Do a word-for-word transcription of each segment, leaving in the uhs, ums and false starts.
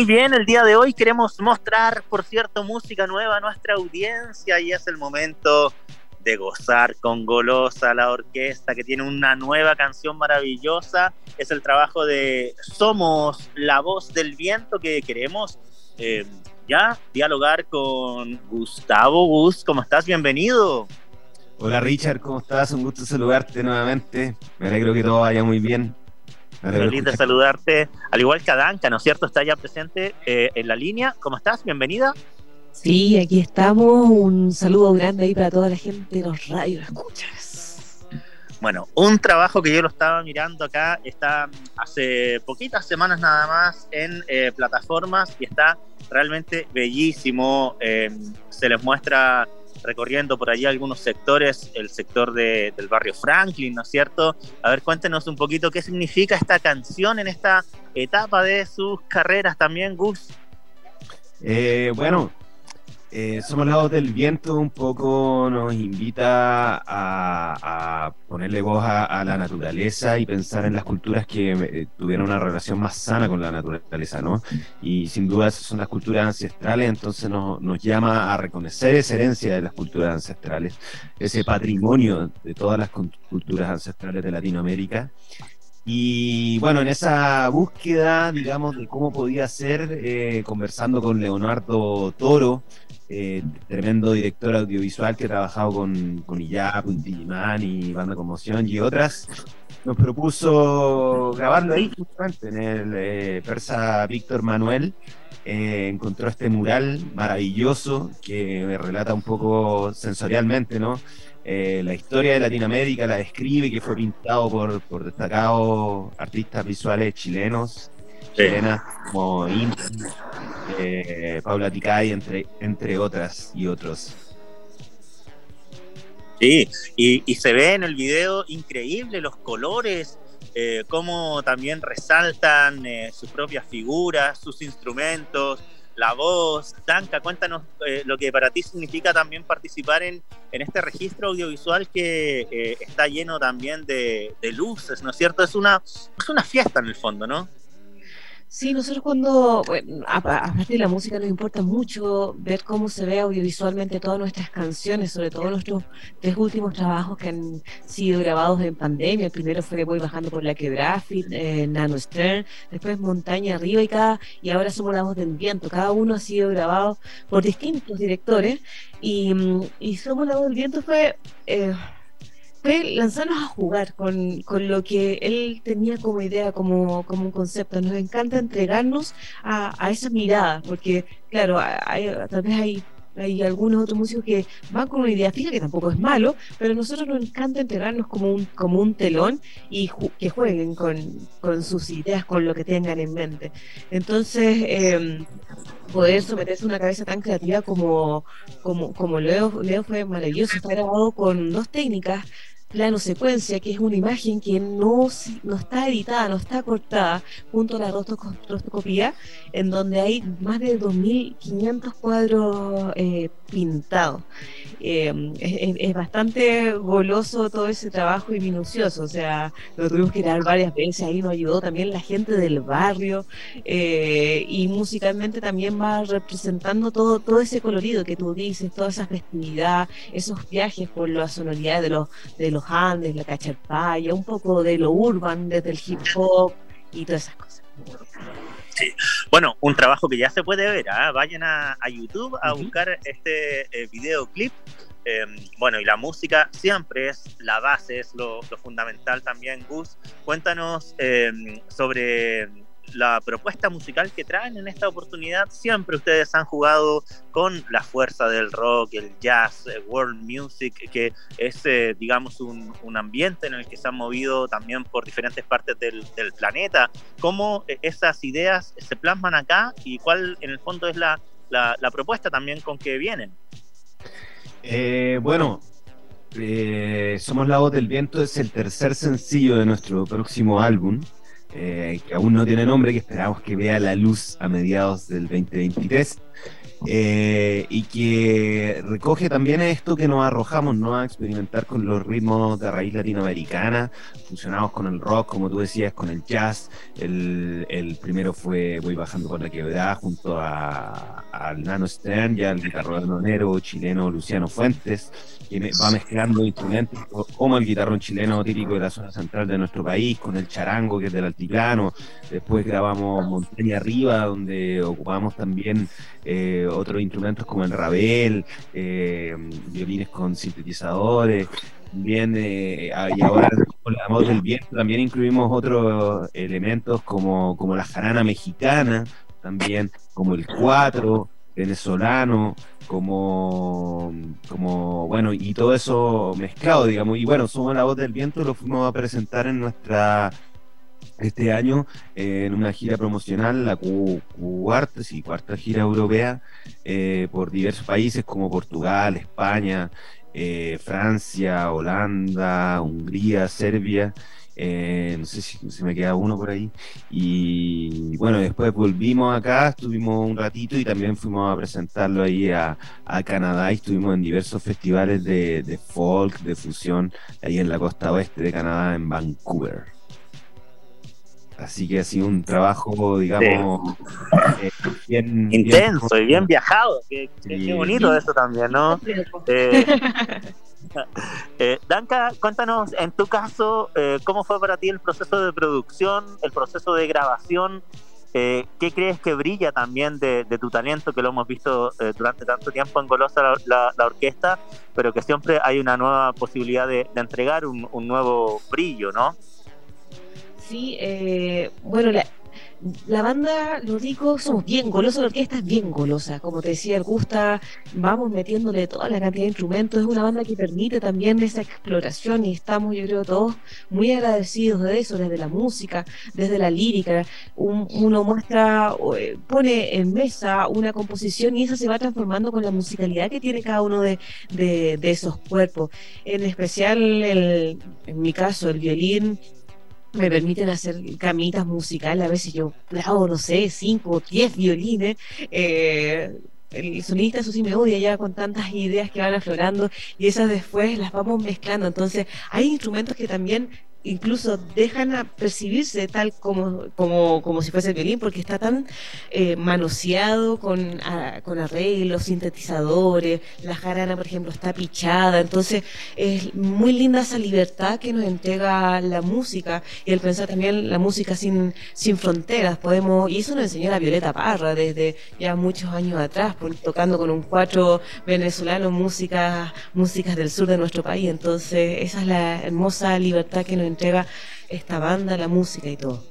Muy bien, el día de hoy queremos mostrar, por cierto, música nueva a nuestra audiencia y es el momento de gozar con Golosa, la orquesta que tiene una nueva canción maravillosa. Es el trabajo de Somos la Voz del Viento que queremos eh, ya dialogar con Gustavo. Gus, ¿cómo estás? Bienvenido. Hola Richard, ¿cómo estás? Un gusto saludarte nuevamente. Me alegro que todo vaya muy bien. Feliz de saludarte, al igual que Adanka, ¿no es cierto? Está ya presente eh, en la línea. ¿Cómo estás? Bienvenida. Sí, aquí estamos. Un saludo grande ahí para toda la gente de los radios escuchas. Bueno, un trabajo que yo lo estaba mirando acá, está hace poquitas semanas nada más en eh, plataformas y está realmente bellísimo. Eh, se les muestra recorriendo por allí algunos sectores, el sector de, del barrio Franklin, ¿no es cierto? A ver, cuéntenos un poquito qué significa esta canción en esta etapa de sus carreras también, Gus. Eh, bueno, eh, Somos la Voz del Viento un poco nos invita a, a ponerle voz a, a la naturaleza y pensar en las culturas que eh, tuvieron una relación más sana con la naturaleza, ¿no? Y sin duda esas son las culturas ancestrales, entonces nos, nos llama a reconocer esa herencia de las culturas ancestrales, ese patrimonio de todas las culturas ancestrales de Latinoamérica. Y bueno, en esa búsqueda, digamos, de cómo podía ser, eh, conversando con Leonardo Toro, eh, tremendo director audiovisual que ha trabajado con, con I Y A P, Inti Illimani y Banda Conmoción y otras, nos propuso grabarlo ahí justamente en el eh, Persa Víctor Manuel. Eh, encontró este mural maravilloso que me relata un poco sensorialmente, ¿no? Eh, la historia de Latinoamérica, la describe, que fue pintado por, por destacados artistas visuales chilenos, sí. chilenas como Inti, eh, Paula Ticay, entre, entre otras y otros. Sí, y, y se ve en el video increíble los colores, eh, cómo también resaltan eh, sus propias figuras, sus instrumentos, la voz. Danka, cuéntanos eh, lo que para ti significa también participar en, en este registro audiovisual que eh, está lleno también de, de luces, ¿no es cierto? Es una, es una fiesta en el fondo, ¿no? Sí, nosotros cuando, bueno, aparte de la música nos importa mucho ver cómo se ve audiovisualmente todas nuestras canciones, sobre todo nuestros tres últimos trabajos que han sido grabados en pandemia. El primero fue Voy bajando por la quebrada, eh, Nano Stern, después Montaña Arriba y, cada, y ahora Somos la Voz del Viento. Cada uno ha sido grabado por distintos directores y, y Somos la Voz del Viento fue... Eh, fue lanzarnos a jugar con, con lo que él tenía como idea, como, como un concepto. Nos encanta entregarnos a, a esa mirada, porque claro, hay, tal vez hay, hay algunos otros músicos que van con una idea fija, que tampoco es malo, pero a nosotros nos encanta entregarnos como un, como un telón y ju- que jueguen con, con sus ideas, con lo que tengan en mente. Entonces, eh, poder someterse a una cabeza tan creativa como, como, como Leo, Leo fue maravilloso. Está grabado con dos técnicas, plano secuencia, que es una imagen que no, no está editada, no está cortada, junto a la rostoco, rostocopía, en donde hay más de dos mil quinientos cuadros eh, pintados. Eh, es, es bastante goloso todo ese trabajo y minucioso, o sea, lo tuvimos que grabar varias veces, ahí nos ayudó también la gente del barrio, eh, y musicalmente también va representando todo, todo ese colorido que tú dices, toda esa festividad, esos viajes por las sonoridades de los, de los Andes, la cacharpaya, un poco de lo urban, desde el hip hop y todas esas cosas. Sí. Bueno, un trabajo que ya se puede ver, ¿eh? Vayan a, a YouTube a buscar este eh, videoclip. Eh, bueno, y la música siempre es la base, es lo, lo fundamental también. Gus, cuéntanos eh, sobre la propuesta musical que traen en esta oportunidad. Siempre ustedes han jugado con la fuerza del rock, el jazz, el world music, que es, eh, digamos, un, un ambiente en el que se han movido también por diferentes partes del, del planeta. ¿Cómo esas ideas se plasman acá y cuál en el fondo es la, la, la propuesta también con que vienen? Eh, bueno, eh, Somos la Voz del Viento es el tercer sencillo de nuestro próximo álbum. Eh, que aún no tiene nombre, que esperamos que vea la luz a mediados del veinte veintitrés. eh, y que recoge también esto que nos arrojamos, ¿no? A experimentar con los ritmos de raíz latinoamericana, fusionados con el rock, como tú decías, con el jazz. El, el primero fue Voy bajando por la quebrada junto a, al Nano Stern y al guitarronero chileno Luciano Fuentes, que me, va mezclando instrumentos como el guitarrón chileno típico de la zona central de nuestro país, con el charango, que es del altiplano. Después grabamos Montaña Arriba, donde ocupamos también eh, otros instrumentos como el rabel, eh, violines con sintetizadores. También, eh, y ahora con la voz del viento también incluimos otros elementos como, como la jarana mexicana, también como el cuatro venezolano, como, como, bueno, y todo eso mezclado, digamos. Y bueno, Somos la Voz del Viento lo fuimos a presentar en nuestra este año eh, en una gira promocional, la cu cuarta, sí, cuarta gira europea, eh, por diversos países como Portugal, España, eh, Francia, Holanda, Hungría, Serbia, eh, no sé si se me queda uno por ahí. Y bueno, después volvimos acá, estuvimos un ratito y también fuimos a presentarlo ahí a, a Canadá, y estuvimos en diversos festivales de, de folk, de fusión, ahí en la costa oeste de Canadá, en Vancouver. Así que ha sido un trabajo, digamos, sí. eh, bien intenso bien, y bien viajado. Qué, sí, qué bonito bien. Eso también, ¿no? Eh, eh, Danka, cuéntanos, en tu caso, eh, ¿cómo fue para ti el proceso de producción, el proceso de grabación? Eh, ¿Qué crees que brilla también de, de tu talento, que lo hemos visto eh, durante tanto tiempo en Golosa la, la, la orquesta, pero que siempre hay una nueva posibilidad de, de entregar un, un nuevo brillo, ¿no? Sí, eh, bueno, la, la banda, lo digo, somos bien golosos, la orquesta es bien golosa, como te decía el Gusta, vamos metiéndole toda la cantidad de instrumentos, es una banda que permite también esa exploración y estamos, yo creo, todos muy agradecidos de eso, desde la música, desde la lírica, un, uno muestra, pone en mesa una composición y esa se va transformando con la musicalidad que tiene cada uno de, de, de esos cuerpos, en especial, el, en mi caso, el violín, me permiten hacer camitas musicales, a veces yo clavo, no sé, cinco o diez violines, eh, el sonista eso sí me odia ya con tantas ideas que van aflorando y esas después las vamos mezclando, entonces hay instrumentos que también incluso dejan a percibirse tal como, como, como si fuese el violín, porque está tan eh, manoseado con, a, con arreglos, sintetizadores, la jarana, por ejemplo, está pichada, entonces es muy linda esa libertad que nos entrega la música y el pensar también la música sin, sin fronteras, podemos, y eso nos enseñó la Violeta Parra desde ya muchos años atrás, por, tocando con un cuatro venezolano músicas, músicas del sur de nuestro país, entonces esa es la hermosa libertad que nos entrega esta banda, la música y todo.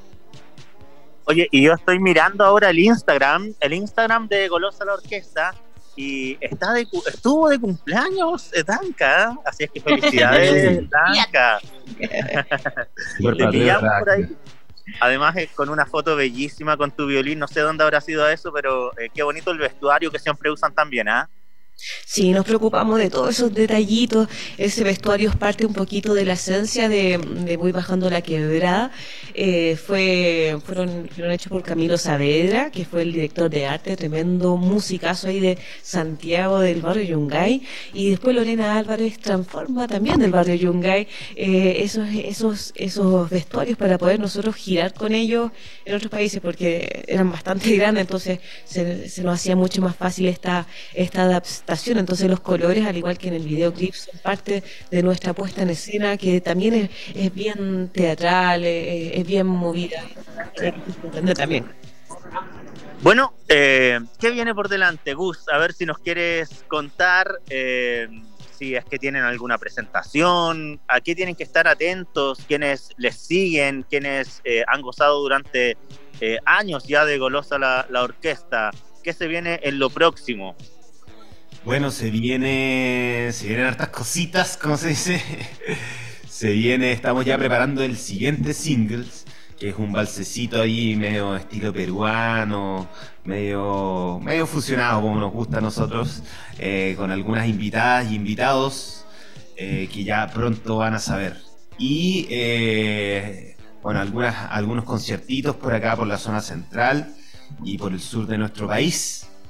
Oye, y yo estoy mirando ahora el Instagram, el Instagram de Golosa la Orquesta, y está de, estuvo de cumpleaños Danka, así es que felicidades, Danka. Te pillamos por ahí. Además, eh, con una foto bellísima con tu violín, no sé dónde habrá sido eso, pero eh, qué bonito el vestuario que siempre usan también, ¿ah? ¿eh? Sí, nos preocupamos de todos esos detallitos, ese vestuario es parte un poquito de la esencia de, de Voy bajando la quebrada, eh, fue, fueron, fueron hechos por Camilo Saavedra, que fue el director de arte, tremendo musicazo ahí de Santiago del barrio Yungay, y después Lorena Álvarez transforma también del barrio Yungay eh, esos, esos, esos vestuarios para poder nosotros girar con ellos en otros países, porque eran bastante grandes, entonces se, se nos hacía mucho más fácil esta, esta adaptación. Entonces los colores, al igual que en el videoclip, son parte de nuestra puesta en escena, que también es, es bien teatral, es, es bien movida. También. Bueno, eh, ¿qué viene por delante, Gus? A ver si nos quieres contar, eh, si es que tienen alguna presentación, a qué tienen que estar atentos, quienes les siguen, quienes eh, han gozado durante eh, años ya de Golosa la, la orquesta. ¿Qué se viene en lo próximo? Bueno, se viene, se vienen hartas cositas, como se dice. Se viene, estamos ya preparando el siguiente single, que es un balsecito ahí medio estilo peruano, medio, medio fusionado como nos gusta a nosotros, eh, con algunas invitadas y invitados eh, que ya pronto van a saber. Y eh, bueno, algunas, algunos conciertitos por acá, por la zona central y por el sur de nuestro país,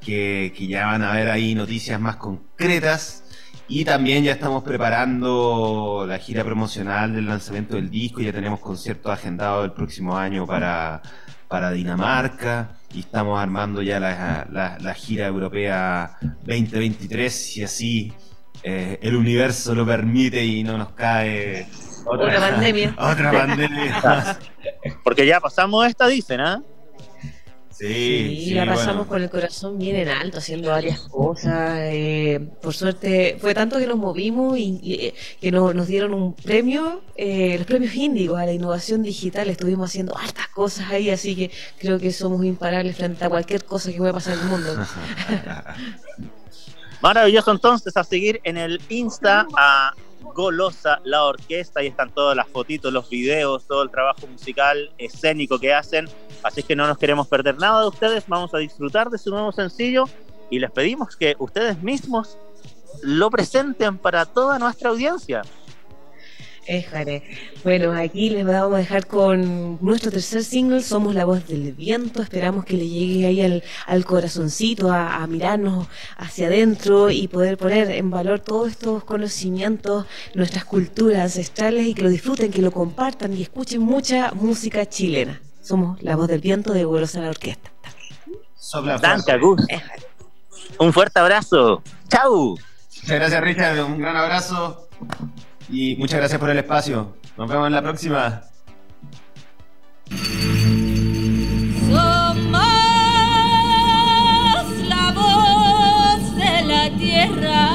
que, que ya van a haber ahí noticias más concretas. Y también ya estamos preparando la gira promocional del lanzamiento del disco. Ya tenemos conciertos agendados el próximo año para, para Dinamarca. Y estamos armando ya la, la, la gira europea veinte veintitrés, si así eh, el universo lo permite y no nos cae otra, otra pandemia. Otra pandemia. Porque ya pasamos esta, dicen, ¿ah? ¿eh? Sí, sí, sí, la pasamos bueno. con el corazón bien en alto, haciendo varias cosas. Eh, por suerte, fue tanto que nos movimos y, y que no, nos dieron un premio, eh, los premios Índigo a la innovación digital. Estuvimos haciendo hartas cosas ahí, así que creo que somos imparables frente a cualquier cosa que pueda pasar en el mundo. Maravilloso, entonces, a seguir en el Insta a Golosa la Orquesta. Ahí están todas las fotitos, los videos, todo el trabajo musical, escénico que hacen. Así que no nos queremos perder nada de ustedes. Vamos a disfrutar de su nuevo sencillo y les pedimos que ustedes mismos lo presenten para toda nuestra audiencia. Éjale. Bueno, aquí les vamos a dejar con nuestro tercer single, Somos la Voz del Viento. Esperamos que le llegue ahí al, al corazoncito, a, a mirarnos hacia adentro y poder poner en valor todos estos conocimientos, nuestras culturas ancestrales, y que lo disfruten, que lo compartan y escuchen mucha música chilena. Somos la Voz del Viento de Golosa la Orquesta. Danke, Gus. Un fuerte abrazo. ¡Chau! Muchas gracias, Richard. Un gran abrazo. Y muchas gracias por el espacio. Nos vemos en la próxima. Somos la voz de la tierra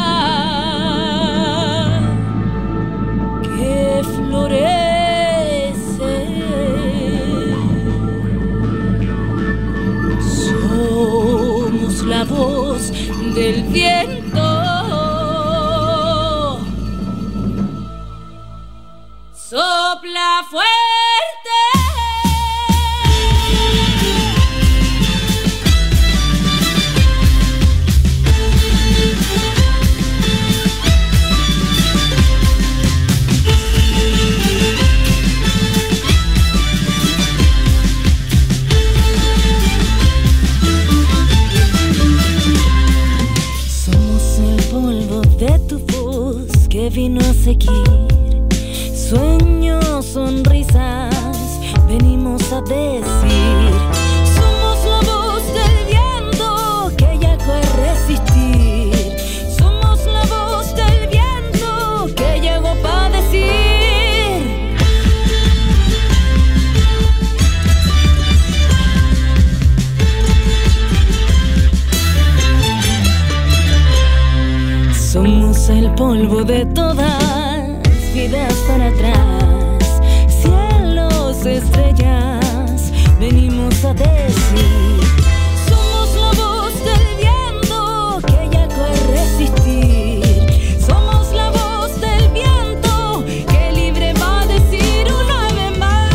que florece. Somos la voz del viento. Sopla fuerte. Somos el polvo de tu voz que vino a seguir. Sueños, sonrisas, venimos a decir. Somos la voz del viento que llegó a resistir. Somos la voz del viento que llegó para decir. Somos el polvo de todas vidas para atrás, cielos, estrellas, venimos a decir. Somos la voz del viento que llegó a resistir. Somos la voz del viento que libre va a decir una vez más.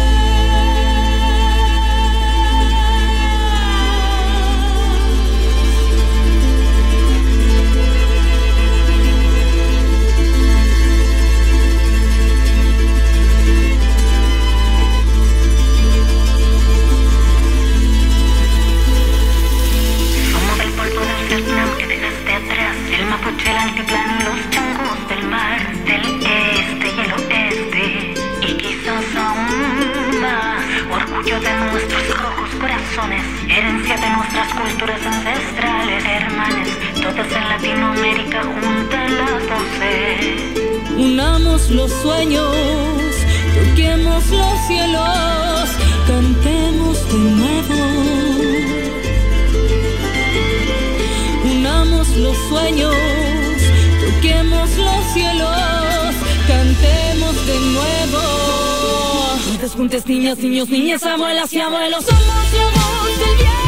El altiplano y los changos del mar, del este y el oeste, y quizás aún más, orgullo de nuestros rojos corazones, herencia de nuestras culturas ancestrales, hermanes, todas en Latinoamérica juntas las voces. Unamos los sueños, toquemos los cielos, cantemos de nuevo. Unamos los sueños, toquemos los cielos, cantemos de nuevo. Juntas, juntas, niñas, niños, niñas, abuelas y abuelos, somos la voz del viento.